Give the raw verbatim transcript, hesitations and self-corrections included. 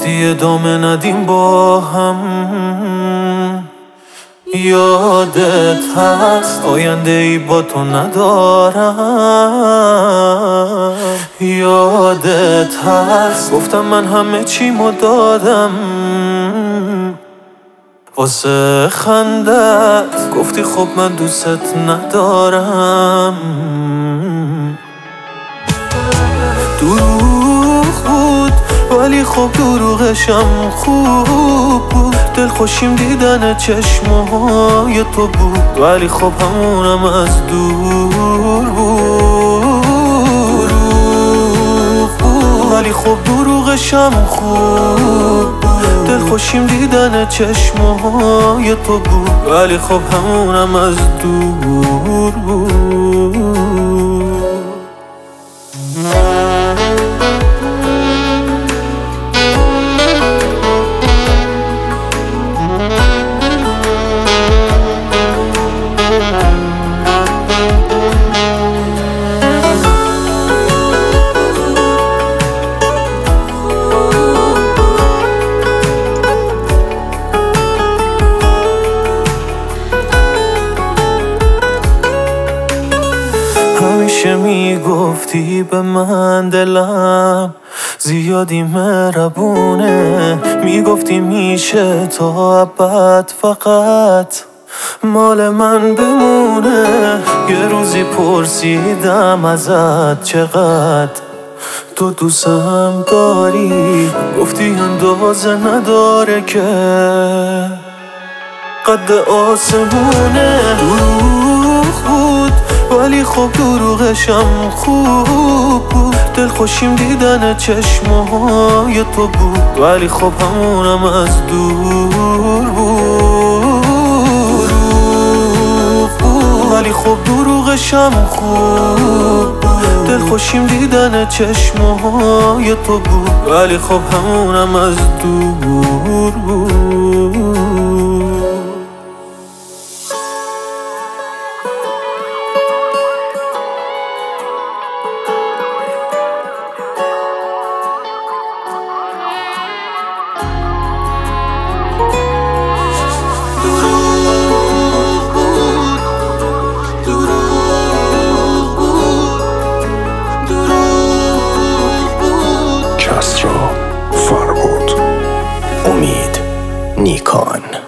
گفتی ادامه ندیم با هم. یادت هست آینده ای با تو ندارم. یادت هست گفتم من همه چیمو دادم واسه خندت. گفتی خب من دوست ندارم. دروغ بود ولی خب دروغشم خوب بود. دل خوشیم دیدن چشمهای تو بود ولی خب همونم از دور بود. دروغ بود ولی خب دروغشم خوب بود. دل خوشیم دیدن چشمهای تو بود ولی خب همونم از دور بود. همیشه میگفتی به من دلم زیادی مهربونه. میگفتی میشه تا ابد فقط مال من بمونه. یه روزی پرسیدم ازت چقدر تو دوستم داری. گفتی اندازه نداره که قد آسمونه. دروغ بود ولی خب دروغشم خوب بود. دل خوشیم دیدن چشمهای تو بود ولی خب همونم از دور بود. دروغ بود ولی خب دروغشم خوب بود. دل خوشیم دیدن چشمهای تو بود ولی خب همونم از دور بود. کسری فربود. امید نیکان.